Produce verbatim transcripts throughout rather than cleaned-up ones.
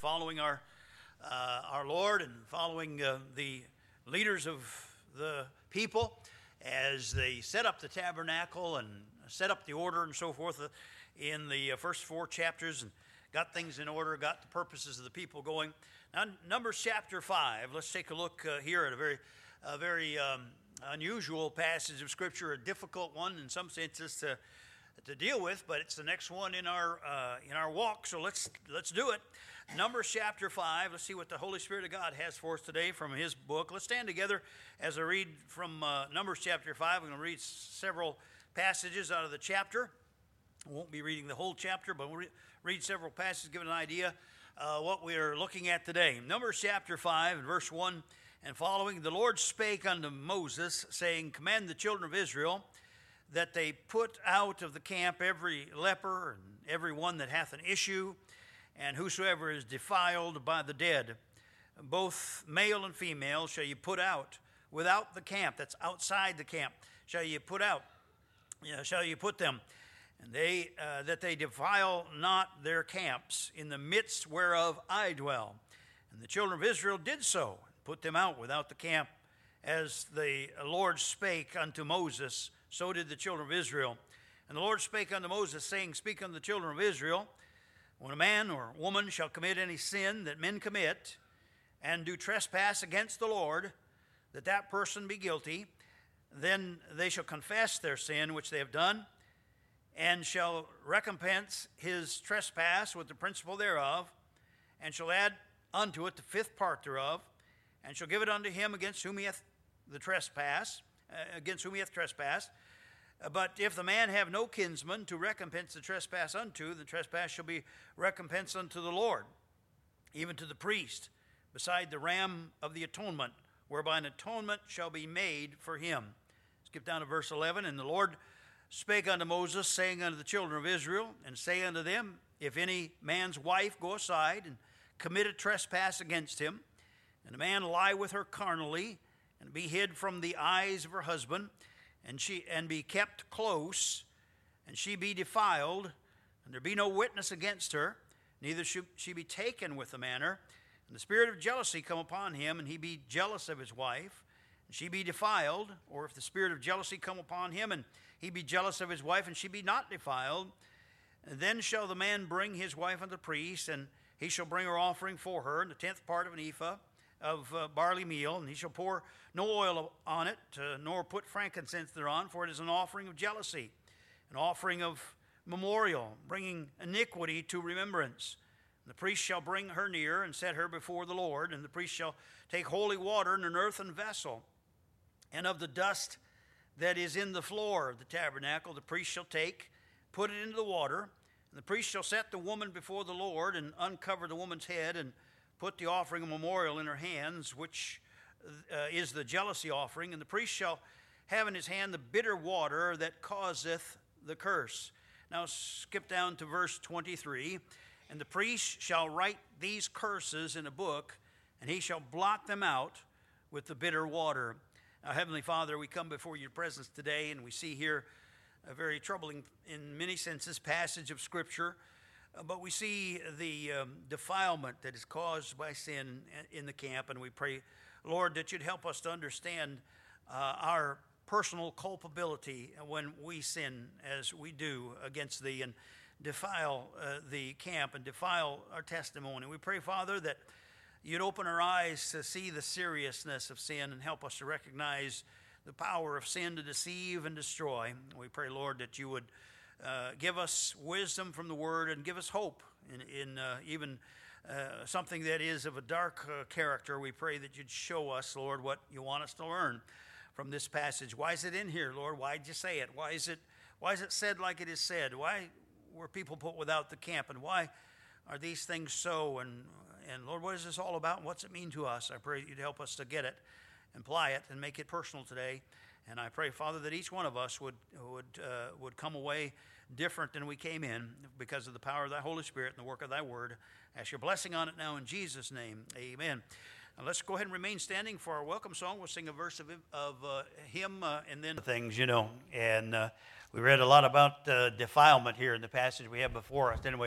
following our uh, our Lord and following uh, the leaders of the people as they set up the tabernacle and set up the order and so forth uh, in the uh, first four chapters and got things in order, got the purposes of the people going. Now, Numbers chapter five, let's take a look uh, here at a very, a very um, unusual passage of Scripture, a difficult one in some senses to to deal with, but it's the next one in our uh, in our walk. So let's let's do it. Numbers chapter five. Let's see what the Holy Spirit of God has for us today from His book. Let's stand together as I read from uh, Numbers chapter five. I'm going to read several passages out of the chapter. I won't be reading the whole chapter, but we'll re- read several passages, give an idea uh, what we are looking at today. Numbers chapter five, and verse one and following. The Lord spake unto Moses, saying, Command the children of Israel that they put out of the camp every leper and every one that hath an issue, and whosoever is defiled by the dead, both male and female, shall you put out without the camp. That's outside the camp. Shall you put out? You know, shall you put them? And they uh, that they defile not their camps in the midst whereof I dwell. And the children of Israel did so, and put them out without the camp, as the Lord spake unto Moses. So did the children of Israel. And the Lord spake unto Moses, saying, Speak unto the children of Israel, when a man or woman shall commit any sin that men commit, and do trespass against the Lord, that that person be guilty, then they shall confess their sin which they have done, and shall recompense his trespass with the principal thereof, and shall add unto it the fifth part thereof, and shall give it unto him against whom he hath the trespass, uh, against whom he hath trespassed. But if the man have no kinsman to recompense the trespass unto, the trespass shall be recompensed unto the Lord, even to the priest, beside the ram of the atonement, whereby an atonement shall be made for him. Skip down to verse eleven. And the Lord spake unto Moses, saying unto the children of Israel, and say unto them, If any man's wife go aside and commit a trespass against him, and a man lie with her carnally, and be hid from the eyes of her husband, and she and be kept close, and she be defiled, and there be no witness against her, neither should she be taken with the manner, and the spirit of jealousy come upon him, and he be jealous of his wife, and she be defiled, or if the spirit of jealousy come upon him, and he be jealous of his wife, and she be not defiled, then shall the man bring his wife unto the priest, and he shall bring her offering for her, in the tenth part of an ephah of uh, barley meal, and he shall pour no oil on it, uh, nor put frankincense thereon, for it is an offering of jealousy, an offering of memorial, bringing iniquity to remembrance. And the priest shall bring her near, and set her before the Lord, and the priest shall take holy water in an earthen vessel, and of the dust that is in the floor of the tabernacle the priest shall take, put it into the water, and the priest shall set the woman before the Lord, and uncover the woman's head, and put the offering of memorial in her hands, which uh, is the jealousy offering. And the priest shall have in his hand the bitter water that causeth the curse. Now skip down to verse twenty-three. And the priest shall write these curses in a book, and he shall blot them out with the bitter water. Now, Heavenly Father, we come before your presence today, and we see here a very troubling, in many senses, passage of Scripture. But we see the um, defilement that is caused by sin in the camp, and we pray, Lord, that you'd help us to understand uh, our personal culpability when we sin as we do against thee and defile uh, the camp and defile our testimony. We pray, Father, that you'd open our eyes to see the seriousness of sin and help us to recognize the power of sin to deceive and destroy. We pray, Lord, that you would Uh, give us wisdom from the word and give us hope in, in uh, even uh, something that is of a dark uh, character. We pray that you'd show us, Lord, what you want us to learn from this passage. Why is it in here, Lord? Why did you say it? Why is it why is it said like it is said? Why were people put without the camp? And why are these things so? And, and Lord, what is this all about? And what's it mean to us? I pray you'd help us to get it, apply it, and make it personal today. And I pray, Father, that each one of us would would uh, would come away different than we came in because of the power of thy Holy Spirit and the work of thy word. Ask your blessing on it now in Jesus' name. Amen. Now let's go ahead and remain standing for our welcome song. We'll sing a verse of, of uh, hymn uh, and then things, you know. And uh, we read a lot about uh, defilement here in the passage we have before us. Anyway,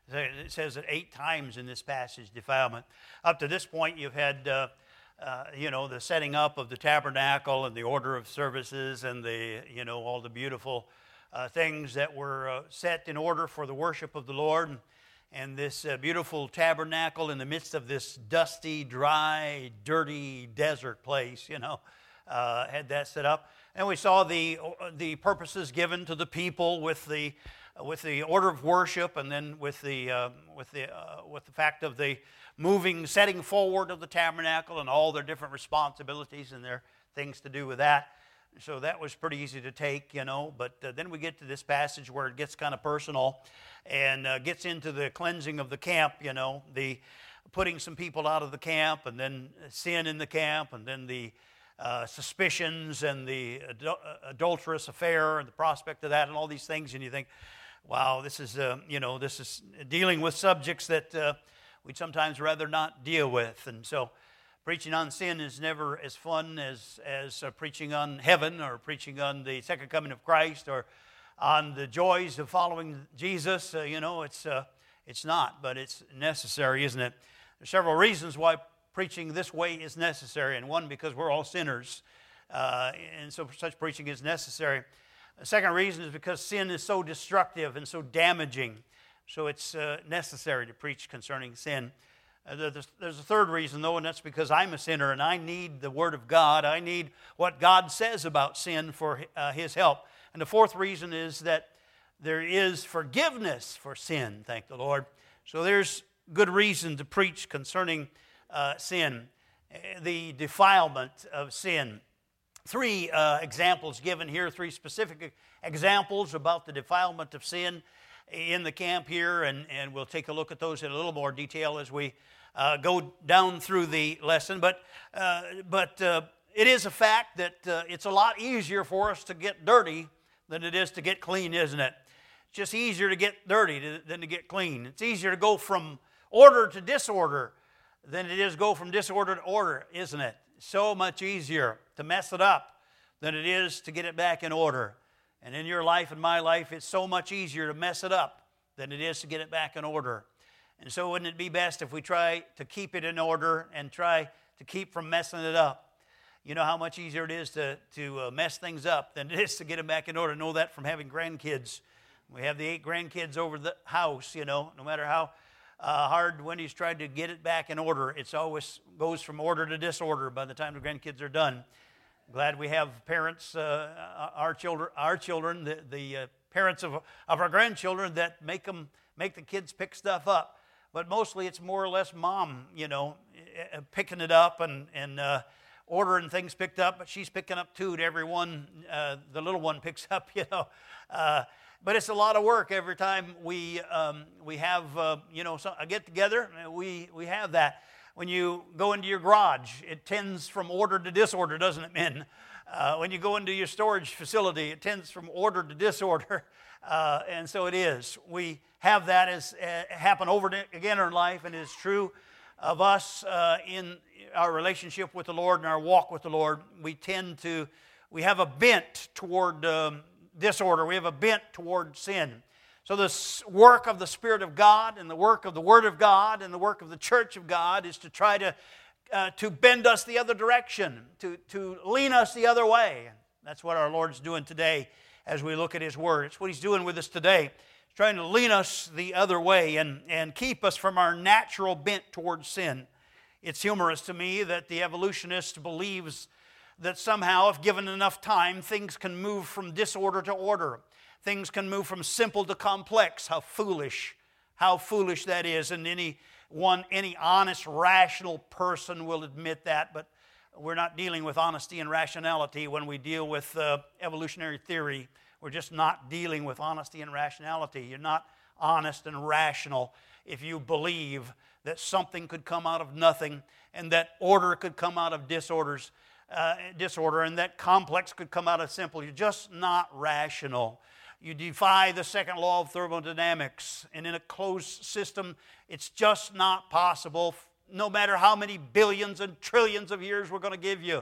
It says it eight times in this passage, defilement. Up to this point, you've had, uh, uh, you know, the setting up of the tabernacle and the order of services and the, you know, all the beautiful uh, things that were uh, set in order for the worship of the Lord. And, and this uh, beautiful tabernacle in the midst of this dusty, dry, dirty desert place, you know, uh, had that set up. And we saw the the purposes given to the people with the with the order of worship, and then with the uh, with the uh, with the fact of the moving, setting forward of the tabernacle and all their different responsibilities and their things to do with that. So that was pretty easy to take, you know. But uh, then we get to this passage where it gets kind of personal, and uh, gets into the cleansing of the camp, you know, the putting some people out of the camp, and then sin in the camp, and then the Uh, suspicions and the adul- adulterous affair and the prospect of that and all these things, and you think, wow, this is uh, you know this is dealing with subjects that uh, we'd sometimes rather not deal with. And so preaching on sin is never as fun as as uh, preaching on heaven, or preaching on the second coming of Christ, or on the joys of following Jesus. Uh, you know, it's uh, it's not, but it's necessary, isn't it? There's several reasons why preaching this way is necessary, and one, because we're all sinners, uh, and so such preaching is necessary. The second reason is because sin is so destructive and so damaging, so it's uh, necessary to preach concerning sin. Uh, there's, there's a third reason, though, and that's because I'm a sinner, and I need the Word of God. I need what God says about sin for uh, His help. And the fourth reason is that there is forgiveness for sin, thank the Lord. So there's good reason to preach concerning Uh, sin, the defilement of sin. Three uh, examples given here, three specific examples about the defilement of sin in the camp here, and, and we'll take a look at those in a little more detail as we uh, go down through the lesson. But, uh, but uh, it is a fact that uh, it's a lot easier for us to get dirty than it is to get clean, isn't it? It's just easier to get dirty to, than to get clean. It's easier to go from order to disorder than it is go from disorder to order, isn't it? So much easier to mess it up than it is to get it back in order. And in your life and my life, it's so much easier to mess it up than it is to get it back in order. And so wouldn't it be best if we try to keep it in order and try to keep from messing it up? You know how much easier it is to, to uh, mess things up than it is to get them back in order. I know that from having grandkids. We have the eight grandkids over the house, you know, no matter how Uh, hard Wendy's tried to get it back in order, it's always goes from order to disorder by the time the grandkids are done. Glad we have parents, uh, our children, our children, the, the uh, parents of of our grandchildren that make them make the kids pick stuff up. But mostly it's more or less mom, you know, picking it up and and uh, ordering things picked up. But she's picking up too to every one uh, the little one picks up, you know. Uh, But it's a lot of work every time we um, we have uh, you know a get together. We we have that. When you go into your garage, it tends from order to disorder, doesn't it, men? Uh, when you go into your storage facility, it tends from order to disorder, uh, and so it is. We have that as uh, happen over and again in our life, and it is true of us uh, in our relationship with the Lord and our walk with the Lord. We tend to we have a bent toward Um, disorder. We have a bent toward sin. So the work of the Spirit of God and the work of the Word of God and the work of the Church of God is to try to uh, to bend us the other direction, to, to lean us the other way. That's what our Lord's doing today as we look at His Word. It's what He's doing with us today. He's trying to lean us the other way and, and keep us from our natural bent towards sin. It's humorous to me that the evolutionist believes that somehow, if given enough time, things can move from disorder to order. Things can move from simple to complex. How foolish, how foolish that is. And any one, any honest, rational person will admit that, but we're not dealing with honesty and rationality when we deal with uh, evolutionary theory. We're just not dealing with honesty and rationality. You're not honest and rational if you believe that something could come out of nothing and that order could come out of disorders. Uh, disorder and that complex could come out of simple. You're just not rational. You defy the second law of thermodynamics, and in a closed system, it's just not possible, no matter how many billions and trillions of years we're going to give you.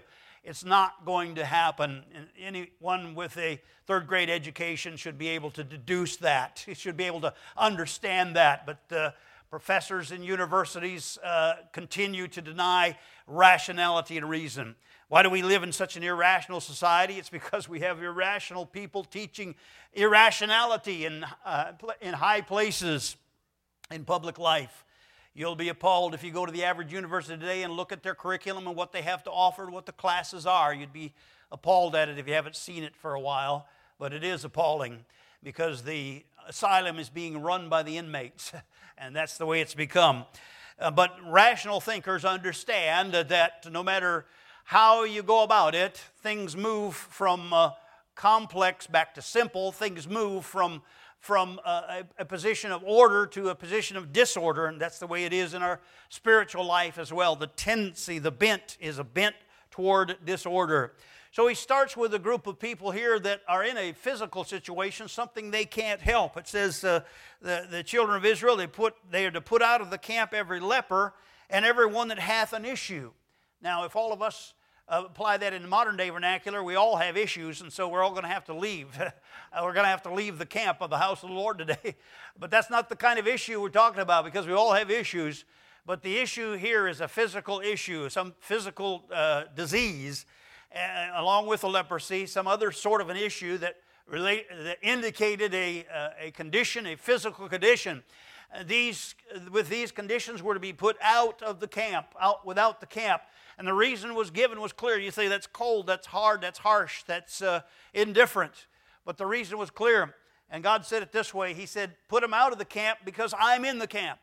It's not going to happen. And anyone with a third grade education should be able to deduce that. He should be able to understand that. But uh, professors in universities uh, continue to deny rationality and reason. Why do we live in such an irrational society? It's because we have irrational people teaching irrationality in, uh, in high places in public life. You'll be appalled if you go to the average university today and look at their curriculum and what they have to offer, what the classes are. You'd be appalled at it if you haven't seen it for a while. But it is appalling because the asylum is being run by the inmates, and that's the way it's become. Uh, but rational thinkers understand that no matter how you go about it, things move from uh, complex back to simple. Things move from from a, a position of order to a position of disorder, and that's the way it is in our spiritual life as well. The tendency, the bent, is a bent toward disorder. So he starts with a group of people here that are in a physical situation, something they can't help. It says uh, the, the children of Israel, they, put, they are to put out of the camp every leper and every one that hath an issue. Now, if all of us Uh, apply that in the modern day vernacular, we all have issues, and so we're all going to have to leave. We're going to have to leave the camp of the house of the Lord today. But that's not the kind of issue we're talking about, because we all have issues. But the issue here is a physical issue, some physical uh, disease, uh, along with the leprosy, some other sort of an issue that, relate, that indicated a, uh, a condition, a physical condition. Uh, these, with these conditions were to be put out of the camp, out without the camp. And the reason was given was clear. You say that's cold, that's hard, that's harsh, that's uh, indifferent. But the reason was clear. And God said it this way. He said, put them out of the camp because I'm in the camp.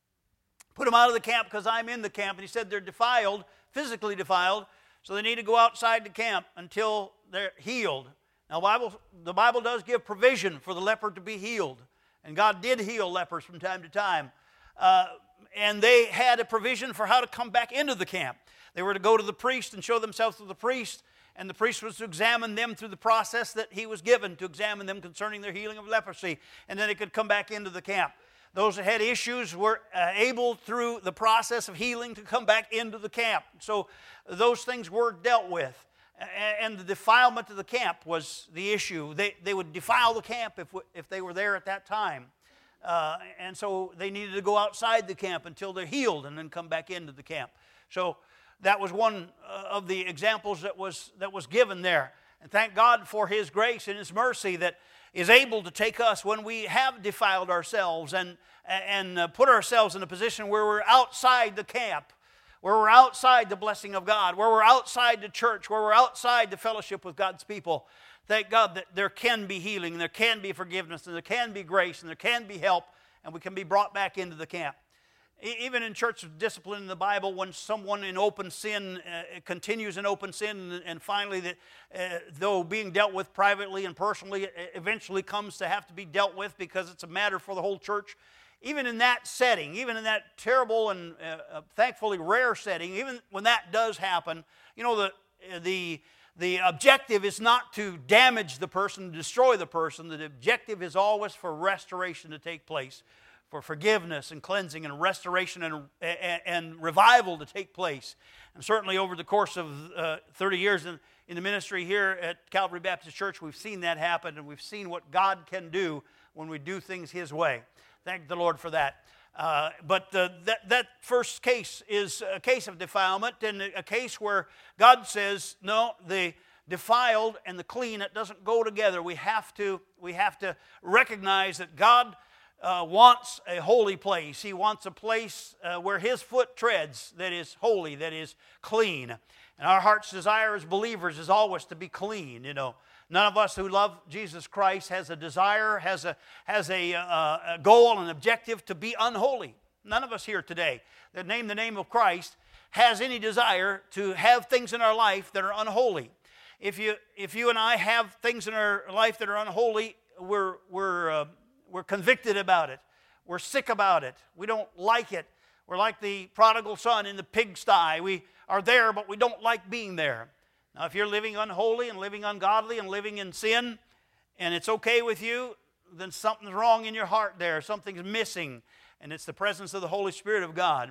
Put them out of the camp because I'm in the camp. And he said they're defiled, physically defiled, so they need to go outside the camp until they're healed. Now, Bible, the Bible does give provision for the leper to be healed. And God did heal lepers from time to time. Uh, and they had a provision for how to come back into the camp. They were to go to the priest and show themselves to the priest, and the priest was to examine them through the process that he was given, to examine them concerning their healing of leprosy, and then they could come back into the camp. Those that had issues were uh, able, through the process of healing, to come back into the camp. So those things were dealt with, and the defilement of the camp was the issue. They, they would defile the camp if, if they were there at that time. Uh, and so they needed to go outside the camp until they're healed and then come back into the camp. So that was one of the examples that was, that was given there. And thank God for His grace and His mercy that is able to take us when we have defiled ourselves and, and put ourselves in a position where we're outside the camp, where we're outside the blessing of God, where we're outside the church, where we're outside the fellowship with God's people. Thank God that there can be healing, and there can be forgiveness, and there can be grace, and there can be help, and we can be brought back into the camp. Even in church discipline in the Bible, when someone in open sin uh, continues in open sin, and finally, that, uh, though being dealt with privately and personally, eventually comes to have to be dealt with because it's a matter for the whole church. Even in that setting, even in that terrible and uh, thankfully rare setting, even when that does happen, you know, the the the objective is not to damage the person, to destroy the person. The objective is always for restoration to take place, for forgiveness and cleansing and restoration and, and, and revival to take place. And certainly over the course of uh, thirty years in, in the ministry here at Calvary Baptist Church, we've seen that happen, and we've seen what God can do when we do things His way. Thank the Lord for that. Uh, but uh, that, that first case is a case of defilement, and a case where God says, no, the defiled and the clean, it doesn't go together. We have to, we have to recognize that God Uh, wants a holy place. He wants a place uh, where His foot treads that is holy, that is clean. And our heart's desire as believers is always to be clean, you know. None of us who love Jesus Christ has a desire, has a, has a, uh, a goal, an objective to be unholy. None of us here today that name the name of Christ has any desire to have things in our life that are unholy. If you, if you and I have things in our life that are unholy, we're, we're uh, We're convicted about it. We're sick about it. We don't like it. We're like the prodigal son in the pigsty. We are there, but we don't like being there. Now, if you're living unholy and living ungodly and living in sin, and it's okay with you, then something's wrong in your heart there. Something's missing, and it's the presence of the Holy Spirit of God.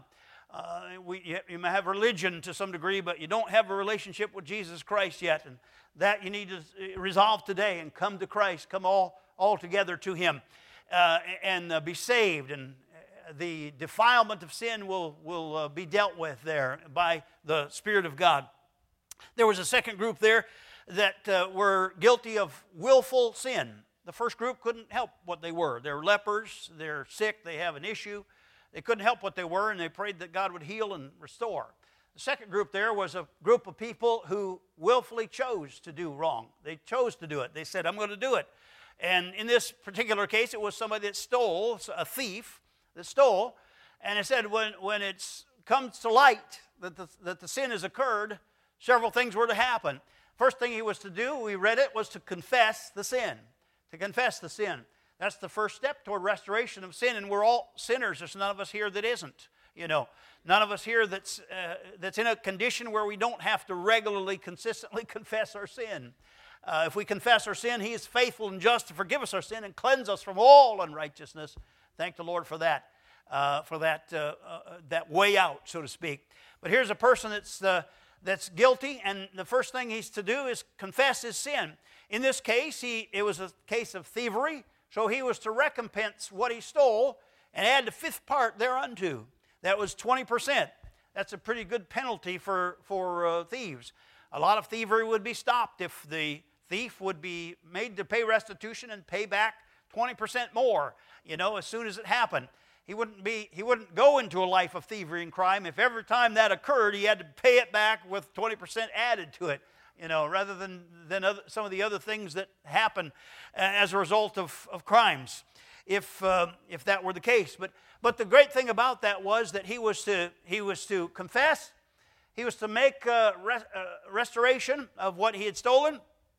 uh, we, you, you may have religion to some degree, but you don't have a relationship with Jesus Christ yet. And that you need to resolve today and come to Christ, come all, all together to Him, uh, and uh, be saved. And the defilement of sin will, will uh, be dealt with there by the Spirit of God. There was a second group there that uh, were guilty of willful sin. The first group couldn't help what they were. They're lepers, they're sick, they have an issue. They couldn't help what they were, and they prayed that God would heal and restore. The second group there was a group of people who willfully chose to do wrong. They chose to do it. They said, I'm going to do it. And in this particular case, it was somebody that stole, a thief that stole. And it said when, when it comes to light that the, that the sin has occurred, several things were to happen. First thing he was to do, we read it, was to confess the sin. To confess the sin. That's the first step toward restoration of sin, and we're all sinners. There's none of us here that isn't, you know. None of us here that's, uh, that's in a condition where we don't have to regularly, consistently confess our sin. Uh, if we confess our sin, He is faithful and just to forgive us our sin and cleanse us from all unrighteousness. Thank the Lord for that, uh, for that, uh, uh, that way out, so to speak. But here's a person that's, uh, that's guilty, and the first thing he's to do is confess his sin. In this case, he, it was a case of thievery, so he was to recompense what he stole and add the fifth part thereunto. That was twenty percent. That's a pretty good penalty for, for uh, thieves. A lot of thievery would be stopped if the thief would be made to pay restitution and pay back twenty percent more, you know, as soon as it happened. He wouldn't be, he wouldn't go into a life of thievery and crime if every time that occurred he had to pay it back with twenty percent added to it, you know, rather than, than other, some of the other things that happen as a result of, of crimes, if, uh, if that were the case. But, but the great thing about that was that he was to, he was to confess, he was to make uh, res, uh, restoration of what he had stolen,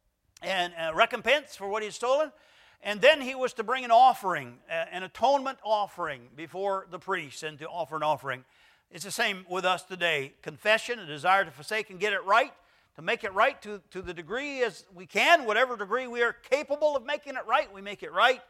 and uh, recompense for what he had stolen. And then he was to bring an offering, an atonement offering before the priest, and to offer an offering. It's the same with us today. Confession, a desire to forsake and get it right, to make it right to, to the degree as we can, whatever degree we are capable of making it right, we make it right.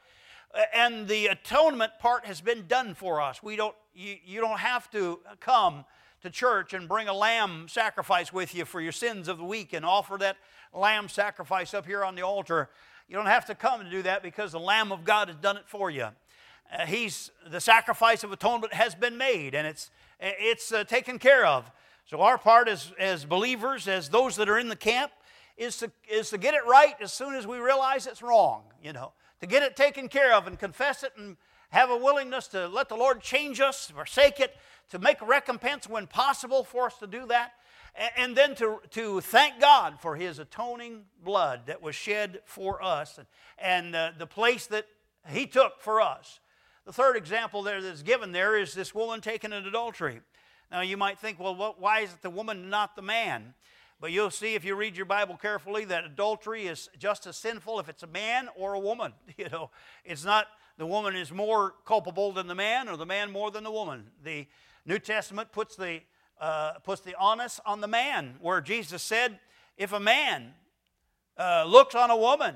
And the atonement part has been done for us. We don't, you, you don't have to come to church and bring a lamb sacrifice with you for your sins of the week and offer that lamb sacrifice up here on the altar. You don't have to come to do that because the Lamb of God has done it for you. Uh, he's, the sacrifice of atonement has been made, and it's, it's uh, taken care of. So our part as, as believers, as those that are in the camp, is to, is to get it right as soon as we realize it's wrong, you know. To get it taken care of and confess it and have a willingness to let the Lord change us, forsake it, to make a recompense when possible for us to do that. And then to, to thank God for His atoning blood that was shed for us, and, and uh, the place that He took for us. The third example there that's given there is this woman taken in adultery. Now you might think, well, what, why is it the woman and not the man? But you'll see if you read your Bible carefully that adultery is just as sinful if it's a man or a woman. You know, it's not the woman is more culpable than the man, or the man more than the woman. The New Testament puts the Uh, puts the onus on the man, where Jesus said, if a man uh, looks on a woman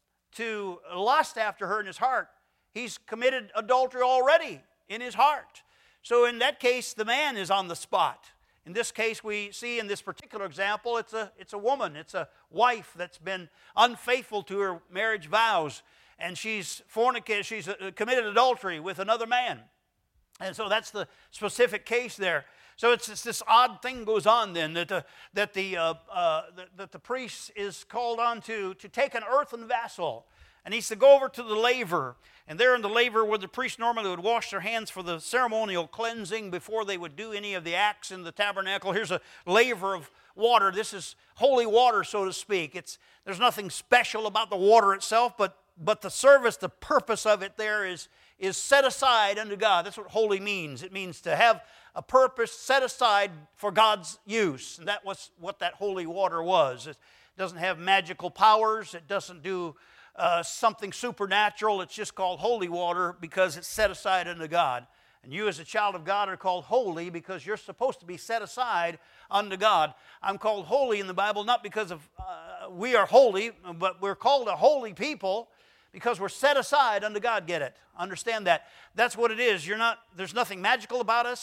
to lust after her in his heart, he's committed adultery already in his heart. So in that case, the man is on the spot. In this case, we see in this particular example, it's a, it's a woman, it's a wife that's been unfaithful to her marriage vows, and she's fornicated, she's uh, committed adultery with another man. And so that's the specific case there. So it's, it's this odd thing goes on then, that the, that the, uh, uh, that, that the priest is called on to, to take an earthen vessel, and he's to go over to the laver. And there in the laver where the priest normally would wash their hands for the ceremonial cleansing before they would do any of the acts in the tabernacle. Here's a laver of water. This is holy water, so to speak. It's, there's nothing special about the water itself, but, but the service, the purpose of it there is, is set aside unto God. That's what holy means. It means to have a purpose set aside for God's use. And that was what that holy water was. It doesn't have magical powers. It doesn't do uh, something supernatural. It's just called holy water because it's set aside unto God. And you as a child of God are called holy because you're supposed to be set aside unto God. I'm called holy in the Bible not because of uh, we are holy, but we're called a holy people because we're set aside unto God. Get it? Understand that. That's what it is. You're not. There's nothing magical about us.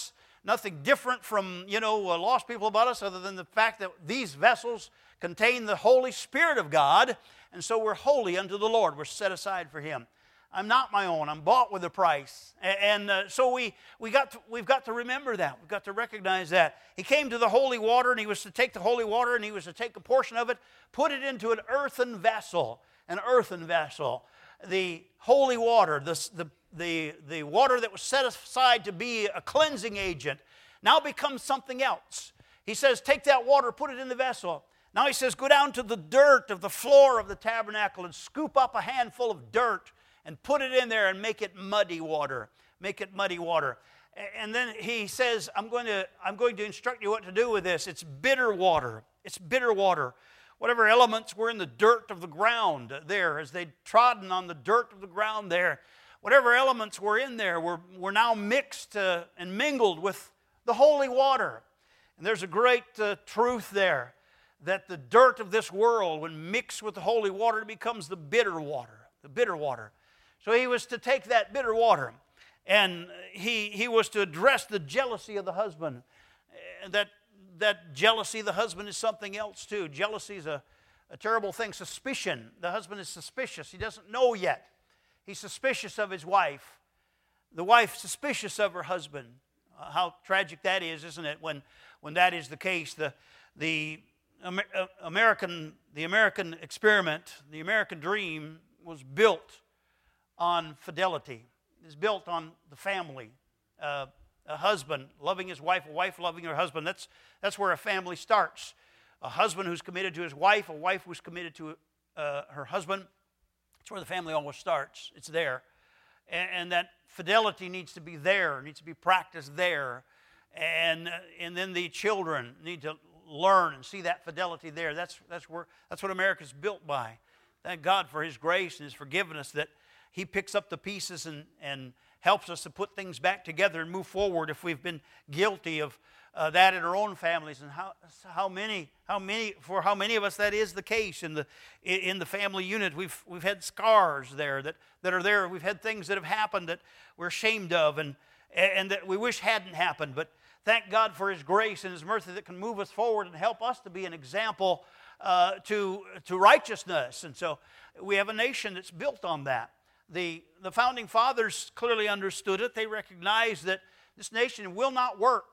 nothing different from, you know, uh, lost people about us, other than the fact that these vessels contain the Holy Spirit of God, and so we're holy unto the Lord. We're set aside for Him. I'm not my own. I'm bought with a price. And uh, so we, we got to, we've got to remember that. We've got to recognize that. He came to the holy water, and He was to take the holy water, and He was to take a portion of it, put it into an earthen vessel, an earthen vessel. The holy water, the, the, the, the water that was set aside to be a cleansing agent, now becomes something else. He says, take that water, put it in the vessel. Now He says, go down to the dirt of the floor of the tabernacle and scoop up a handful of dirt and put it in there and make it muddy water. Make it muddy water. And then He says, I'm going to, I'm going to instruct you what to do with this. It's bitter water. It's bitter water. Whatever elements were in the dirt of the ground there, as they'd trodden on the dirt of the ground there, whatever elements were in there were, were now mixed uh, and mingled with the holy water. And there's a great uh, truth there, that the dirt of this world, when mixed with the holy water, becomes the bitter water, the bitter water. So He was to take that bitter water, and he, he was to address the jealousy of the husband. That, that jealousy of the husband is something else too. Jealousy is a, a terrible thing. Suspicion. The husband is suspicious. He doesn't know yet. He's suspicious of his wife. The wife suspicious of her husband. Uh, how tragic that is, isn't it, when, when that is the case. The, the, Amer- American, the American experiment, the American dream was built on fidelity. It's built on the family. Uh, a husband loving his wife, a wife loving her husband. That's, that's where a family starts. A husband who's committed to his wife, a wife who's committed to uh, her husband. That's where the family always starts. It's there. And, and that fidelity needs to be there, needs to be practiced there. And, uh, and then the children need to learn and see that fidelity there. That's, that's, where, that's what America's built by. Thank God for His grace and His forgiveness, that He picks up the pieces and, and helps us to put things back together and move forward if we've been guilty of uh, that in our own families. And how, how many, how many, for how many of us that is the case in the, in the family unit. We've, we've had scars there that, that are there. We've had things that have happened that we're ashamed of and, and that we wish hadn't happened. But thank God for His grace and His mercy that can move us forward and help us to be an example uh, to, to righteousness. And so we have a nation that's built on that. The, the founding fathers clearly understood it. They recognized that this nation will not work.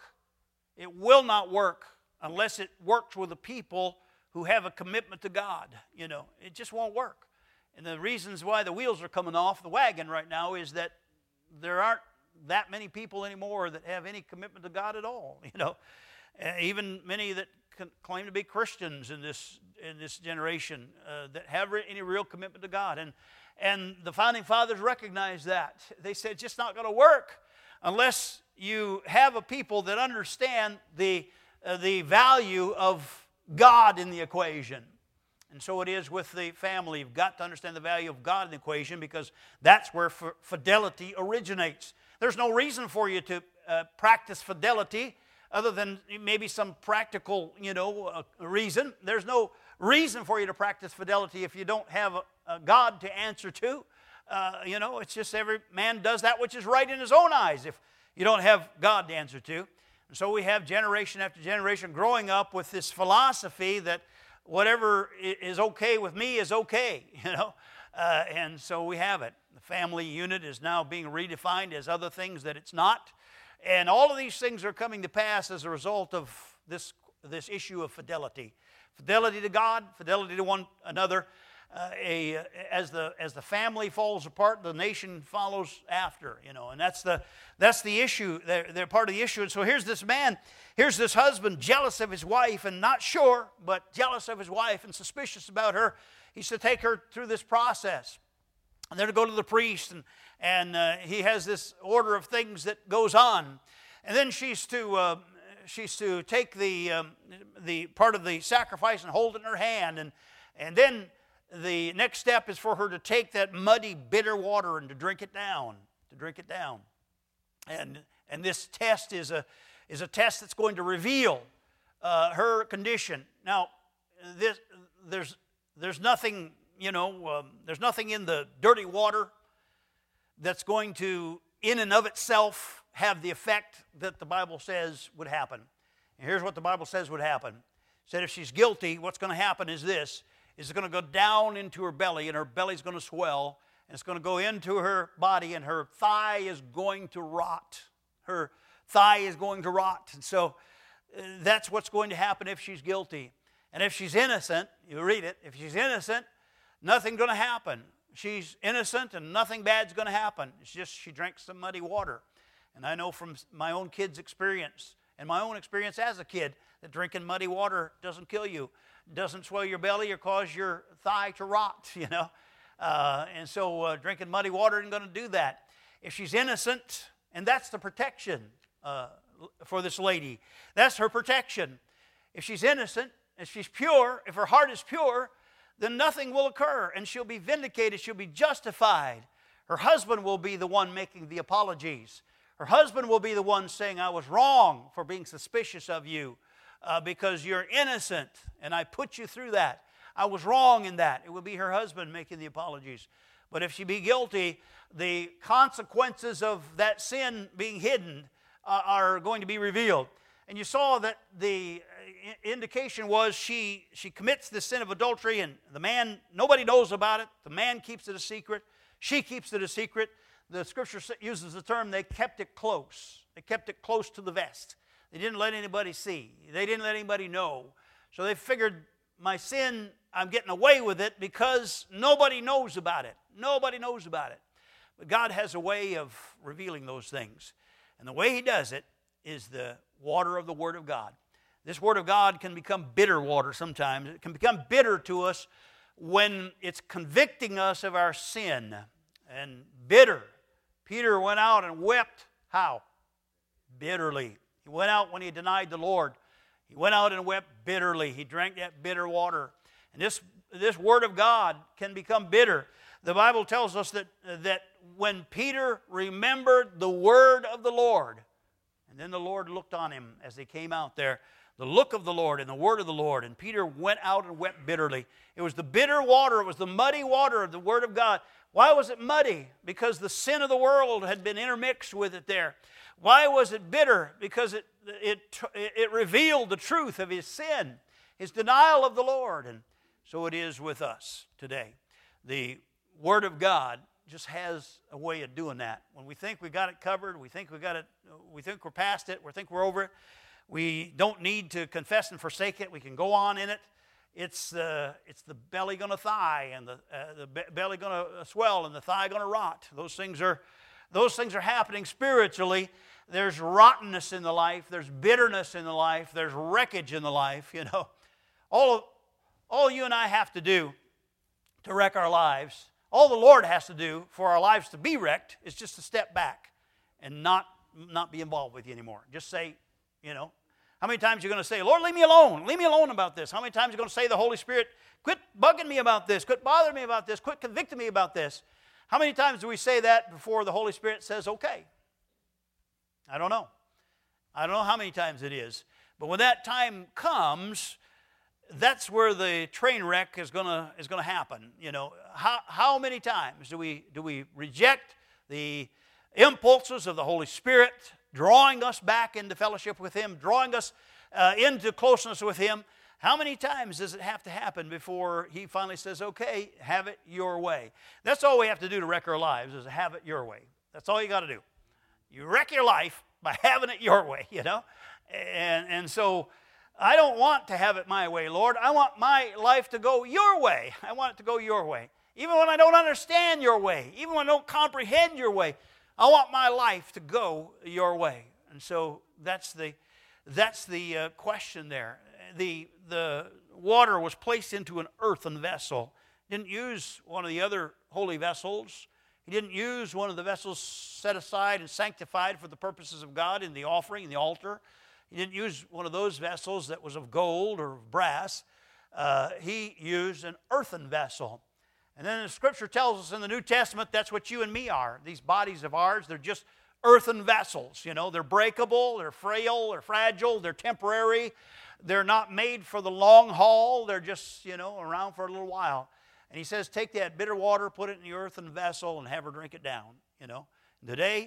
It will not work unless it works with a people who have a commitment to God. You know, it just won't work. And the reasons why the wheels are coming off the wagon right now is that there aren't that many people anymore that have any commitment to God at all. You know, uh, even many that can claim to be Christians in this in this generation uh, that have re- any real commitment to God. And and the founding fathers recognized that. They said it's just not going to work unless you have a people that understand the uh, the value of God in the equation. And so it is with the family. You've got to understand the value of God in the equation, because that's where f- fidelity originates. There's no reason for you to uh, practice fidelity other than maybe some practical, you know, uh, reason. There's no reason for you to practice fidelity if you don't have a, a God to answer to. Uh, you know, it's just every man does that which is right in his own eyes if you don't have God to answer to. And so we have generation after generation growing up with this philosophy that whatever is okay with me is okay, you know. Uh, and so we have it. The family unit is now being redefined as other things that it's not. And all of these things are coming to pass as a result of this, this issue of fidelity. Fidelity to God, fidelity to one another. Uh, a, as, the, as the family falls apart, the nation follows after, you know. And that's the, that's the issue. They're, they're part of the issue. And so here's this man, here's this husband jealous of his wife, and not sure, but jealous of his wife and suspicious about her. He's to take her through this process. And they're to go to the priest, and, and uh, he has this order of things that goes on. And then she's to, uh, she's to take the, um, the part of the sacrifice and hold it in her hand. And, and then the next step is for her to take that muddy, bitter water and to drink it down, to drink it down. And, and this test is a, is a test that's going to reveal uh, her condition. Now, this, there's, there's nothing... You know, um, there's nothing in the dirty water that's going to, in and of itself, have the effect that the Bible says would happen. And here's what the Bible says would happen. It said if she's guilty, what's going to happen is this. Is it's going to go down into her belly, and her belly's going to swell, and it's going to go into her body, and her thigh is going to rot. Her thigh is going to rot. And so uh, that's what's going to happen if she's guilty. And if she's innocent, you read it, if she's innocent, nothing's going to happen. She's innocent and nothing bad's going to happen. It's just she drank some muddy water. And I know from my own kid's experience and my own experience as a kid that drinking muddy water doesn't kill you, doesn't swell your belly or cause your thigh to rot, you know. Uh, and so uh, drinking muddy water isn't going to do that. If she's innocent, and that's the protection uh, for this lady. That's her protection. If she's innocent, if she's pure, if her heart is pure, then nothing will occur, and she'll be vindicated, she'll be justified. Her husband will be the one making the apologies. Her husband will be the one saying, I was wrong for being suspicious of you uh, because you're innocent, and I put you through that. I was wrong in that. It will be her husband making the apologies. But if she be guilty, the consequences of that sin being hidden uh, are going to be revealed. And you saw that the indication was she, she commits the sin of adultery, and the man, nobody knows about it. The man keeps it a secret. She keeps it a secret. The Scripture uses the term, they kept it close. They kept it close to the vest. They didn't let anybody see. They didn't let anybody know. So they figured, my sin, I'm getting away with it because nobody knows about it. Nobody knows about it. But God has a way of revealing those things. And the way He does it is the water of the Word of God. This Word of God can become bitter water sometimes. It can become bitter to us when it's convicting us of our sin. And bitter. Peter went out and wept. How? Bitterly. He went out when he denied the Lord. He went out and wept bitterly. He drank that bitter water. And this, this Word of God can become bitter. The Bible tells us that, that when Peter remembered the Word of the Lord, and then the Lord looked on him as they came out there, the look of the Lord and the word of the Lord. And Peter went out and wept bitterly. It was the bitter water. It was the muddy water of the Word of God. Why was it muddy? Because the sin of the world had been intermixed with it there. Why was it bitter? Because it, it, it revealed the truth of his sin, his denial of the Lord. And so it is with us today. The Word of God just has a way of doing that. When we think we got it covered, we think we got it, we think we're past it, we think we're over it, we don't need to confess and forsake it. We can go on in it. It's the, it's the belly going to thigh, and the, uh, the be- belly going to swell, and the thigh going to rot. Those things are, those things are happening spiritually. There's rottenness in the life. There's bitterness in the life. There's wreckage in the life. You know, all of, all you and I have to do to wreck our lives, all the Lord has to do for our lives to be wrecked, is just to step back and not not be involved with you anymore. Just say, you know, how many times are you going to say, Lord, leave me alone. Leave me alone about this. How many times are you going to say to the Holy Spirit, quit bugging me about this. Quit bothering me about this. Quit convicting me about this. How many times do we say that before the Holy Spirit says, okay? I don't know. I don't know how many times it is. But when that time comes, that's where the train wreck is going to is going to happen. You know, how how many times do we do we reject the impulses of the Holy Spirit, drawing us back into fellowship with Him, drawing us uh, into closeness with Him? How many times does it have to happen before He finally says, okay, have it your way? That's all we have to do to wreck our lives, is have it your way. That's all you got to do. You wreck your life by having it your way, you know? And, and so I don't want to have it my way, Lord. I want my life to go your way. I want it to go your way. Even when I don't understand your way, even when I don't comprehend your way, I want my life to go your way. And so that's the that's the uh, question there. The the water was placed into an earthen vessel. He didn't use one of the other holy vessels. He didn't use one of the vessels set aside and sanctified for the purposes of God in the offering, in the altar. He didn't use one of those vessels that was of gold or brass. Uh, he used an earthen vessel. And then the Scripture tells us in the New Testament that's what you and me are. These bodies of ours, they're just earthen vessels. You know, they're breakable, they're frail, they're fragile, they're temporary. They're not made for the long haul. They're just, you know, around for a little while. And He says, take that bitter water, put it in the earthen vessel, and have her drink it down. You know, and today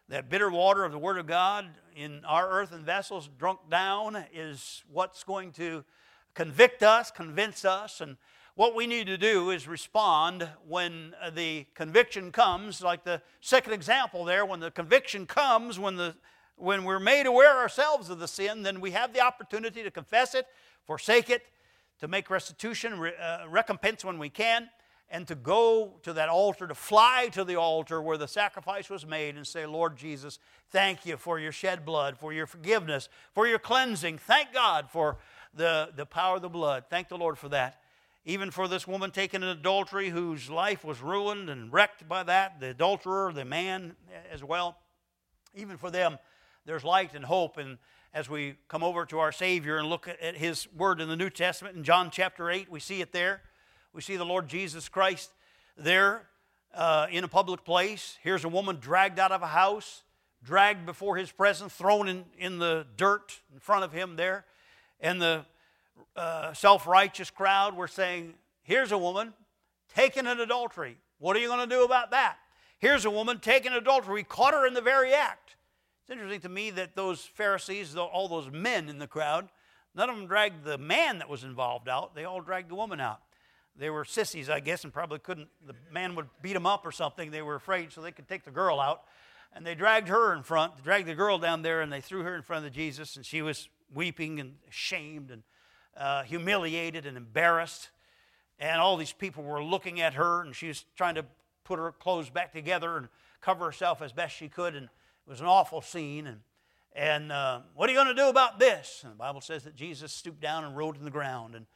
that bitter water of the Word of God in our earthen vessels drunk down is what's going to convict us, convince us, and what we need to do is respond when the conviction comes, like the second example there, when the conviction comes, when, the, when we're made aware ourselves of the sin, then we have the opportunity to confess it, forsake it, to make restitution, uh, recompense when we can, and to go to that altar, to fly to the altar where the sacrifice was made and say, Lord Jesus, thank you for your shed blood, for your forgiveness, for your cleansing. Thank God for the, the power of the blood. Thank the Lord for that. Even for this woman taken in adultery whose life was ruined and wrecked by that, the adulterer, the man as well, even for them, there's light and hope. And as we come over to our Savior and look at His Word in the New Testament, in John chapter eight, we see it there. We see the Lord Jesus Christ there uh, in a public place. Here's a woman dragged out of a house, dragged before His presence, thrown in, in the dirt in front of Him there. And the uh, self-righteous crowd were saying, here's a woman taken in adultery. What are you going to do about that? Here's a woman taken in adultery. We caught her in the very act. It's interesting to me that those Pharisees, all those men in the crowd, none of them dragged the man that was involved out. They all dragged the woman out. They were sissies, I guess, and probably couldn't, the man would beat them up or something. They were afraid, so they could take the girl out. And they dragged her in front, dragged the girl down there, and they threw her in front of Jesus, and she was weeping and ashamed and uh, humiliated and embarrassed. And all these people were looking at her, and she was trying to put her clothes back together and cover herself as best she could, and it was an awful scene. And, and uh, what are you going to do about this? And the Bible says that Jesus stooped down and wrote in the ground, and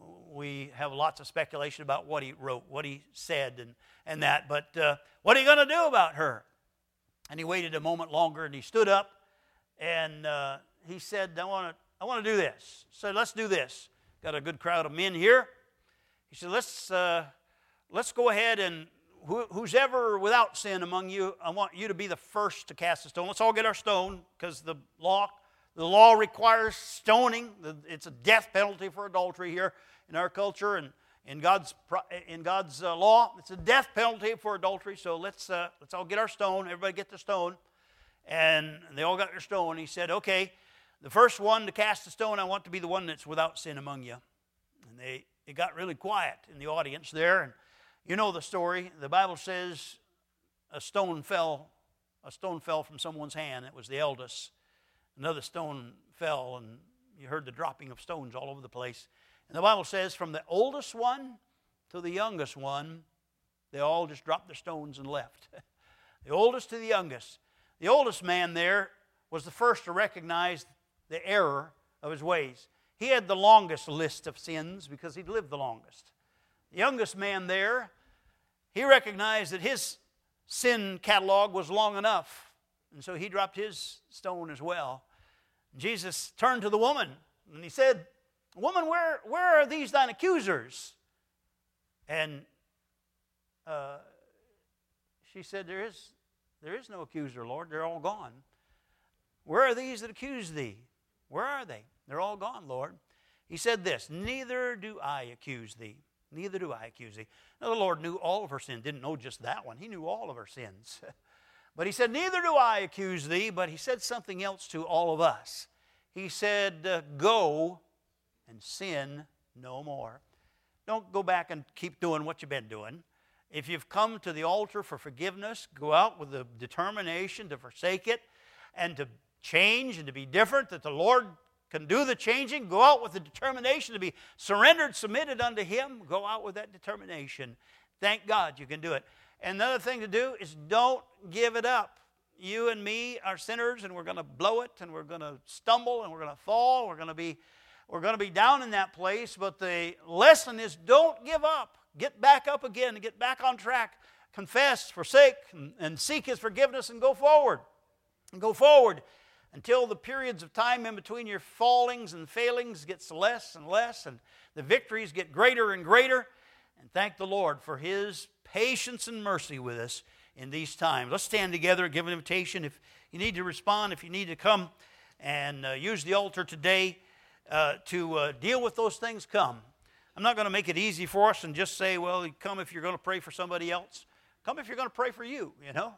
we have lots of speculation about what he wrote, what he said, and, and that. But uh, what are you going to do about her? And he waited a moment longer, and he stood up, and uh, he said, I want to I want to do this. So let's do this. Got a good crowd of men here. He said, let's, uh, let's go ahead and who, who's ever without sin among you, I want you to be the first to cast a stone. Let's all get our stone, because the law The law requires stoning. It's a death penalty for adultery here in our culture, and in God's in God's uh, law, it's a death penalty for adultery. So let's uh, let's all get our stone. Everybody get the stone, and they all got their stone. He said, "Okay, the first one to cast the stone, I want to be the one that's without sin among you." And they it got really quiet in the audience there, and you know the story. The Bible says a stone fell, a stone fell from someone's hand. It was the eldest. Another stone fell, and you heard the dropping of stones all over the place. And the Bible says from the oldest one to the youngest one, they all just dropped their stones and left. The oldest to the youngest. The oldest man there was the first to recognize the error of his ways. He had the longest list of sins because he'd lived the longest. The youngest man there, he recognized that his sin catalog was long enough, and so he dropped his stone as well. Jesus turned to the woman, and he said, "Woman, where, where are these thine accusers?" And uh, she said, there is, there is no accuser, Lord. They're all gone. "Where are these that accuse thee? Where are they?" "They're all gone, Lord." He said this, "Neither do I accuse thee. Neither do I accuse thee." Now, the Lord knew all of her sin. Didn't know just that one. He knew all of her sins. But he said, "Neither do I accuse thee." But he said something else to all of us. He said, uh, "Go and sin no more." Don't go back and keep doing what you've been doing. If you've come to the altar for forgiveness, go out with the determination to forsake it and to change and to be different, that the Lord can do the changing. Go out with the determination to be surrendered, submitted unto Him. Go out with that determination. Thank God you can do it. And another thing to do is don't give it up. You and me are sinners, and we're going to blow it, and we're going to stumble, and we're going to fall. We're going to be, we're going to be down in that place. But the lesson is don't give up. Get back up again and get back on track. Confess, forsake, and, and seek His forgiveness, and go forward. And go forward until the periods of time in between your fallings and failings gets less and less, and the victories get greater and greater. And thank the Lord for His patience and mercy with us in these times. Let's stand together and give an invitation. If you need to respond, if you need to come and uh, use the altar today uh, to uh, deal with those things, come. I'm not going to make it easy for us and just say, well, come if you're going to pray for somebody else. Come if you're going to pray for you, you know.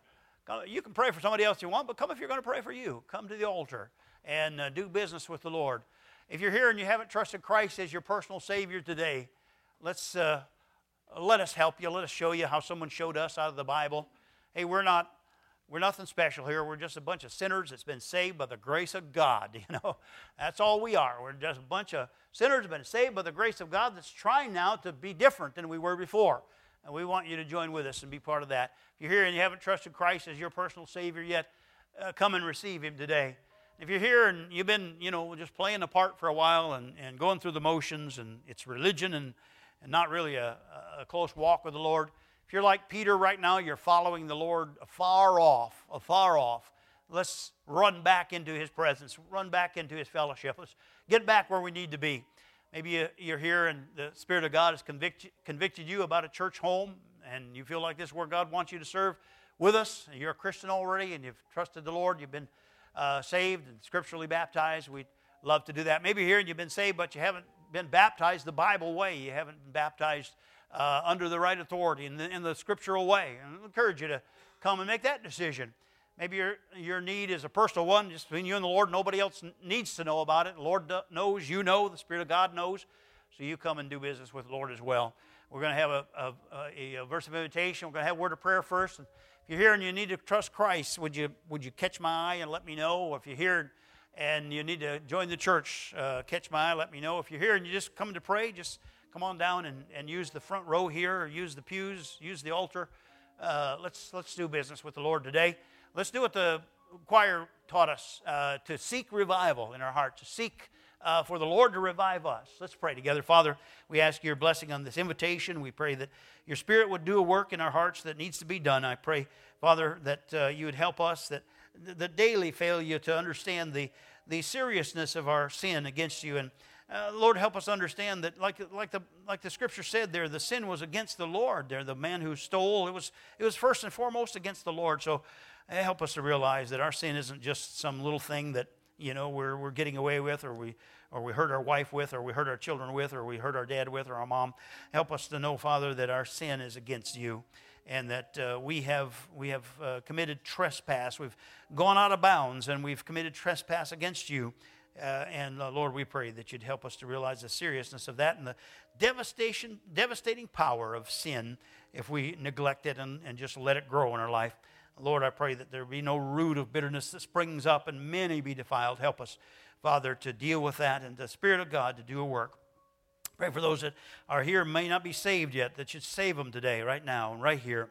You can pray for somebody else you want, but come if you're going to pray for you. Come to the altar and uh, do business with the Lord. If you're here and you haven't trusted Christ as your personal Savior today, let's uh, let us help you. Let us show you how someone showed us out of the Bible. Hey, we're not we're nothing special here. We're just a bunch of sinners that's been saved by the grace of God. You know, that's all we are. We're just a bunch of sinners that have been saved by the grace of God that's trying now to be different than we were before. And we want you to join with us and be part of that. If you're here and you haven't trusted Christ as your personal Savior yet, uh, come and receive Him today. If you're here and you've been, you know, just playing the part for a while and, and going through the motions and it's religion and, and not really a, a close walk with the Lord, if you're like Peter right now, you're following the Lord afar off, afar off, let's run back into His presence, run back into His fellowship. Let's get back where we need to be. Maybe you're here and the Spirit of God has convicted, convicted you about a church home and you feel like this is where God wants you to serve with us. You're a Christian already and you've trusted the Lord. You've been uh, saved and scripturally baptized. We'd love to do that. Maybe you're here and you've been saved, but you haven't been baptized the Bible way. You haven't been baptized uh, under the right authority in the, in the scriptural way. And I encourage you to come and make that decision. Maybe your, your need is a personal one, just between you and the Lord. Nobody else needs to know about it. The Lord knows, you know, the Spirit of God knows. So you come and do business with the Lord as well. We're going to have a, a, a, a verse of invitation. We're going to have a word of prayer first. And if you're here and you need to trust Christ, would you would you catch my eye and let me know? If you're here and you need to join the church, uh, catch my eye, let me know. If you're here and you just come to pray, just come on down and, and use the front row here or use the pews, use the altar. Uh, let's, let's do business with the Lord today. Let's do what the choir taught us, uh, to seek revival in our heart, to seek uh, for the Lord to revive us. Let's pray together. Father, we ask your blessing on this invitation. We pray that your Spirit would do a work in our hearts that needs to be done. I pray, Father, that uh, you would help us, that the daily failure to understand the, the seriousness of our sin against you. And uh, Lord, help us understand that, like, like, the, like the Scripture said there, the sin was against the Lord. There, the man who stole, it was, it was first and foremost against the Lord. So help us to realize that our sin isn't just some little thing that, you know, we're we're getting away with, or we or we hurt our wife with, or we hurt our children with, or we hurt our dad with, or our mom. Help us to know, Father, that our sin is against you, and that uh, we have we have uh, committed trespass. We've gone out of bounds, and we've committed trespass against you. Uh, and uh, Lord, we pray that you'd help us to realize the seriousness of that and the devastation, devastating power of sin if we neglect it and, and just let it grow in our life. Lord, I pray that there be no root of bitterness that springs up and many be defiled. Help us, Father, to deal with that and the Spirit of God to do a work. Pray for those that are here may not be saved yet, that you'd save them today, right now, and right here.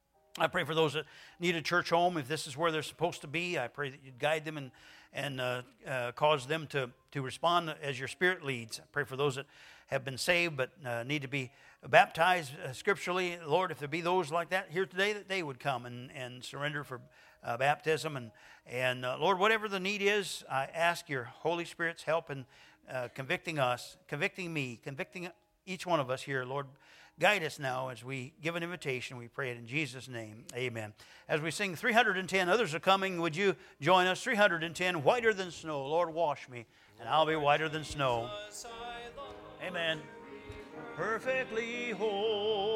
I pray for those that need a church home. If this is where they're supposed to be, I pray that you'd guide them and, and uh, uh, cause them to, to respond as your Spirit leads. I pray for those that have been saved but uh, need to be baptized uh, scripturally. Lord, if there be those like that here today, that they would come and, and surrender for uh, baptism. And, and uh, Lord, whatever the need is, I ask your Holy Spirit's help in uh, convicting us, convicting me, convicting each one of us here. Lord, guide us now as we give an invitation. We pray it in Jesus' name. Amen. As we sing three hundred ten, others are coming. Would you join us? three hundred ten, whiter than snow. Lord, wash me, and I'll be whiter than snow. Amen. Perfectly whole.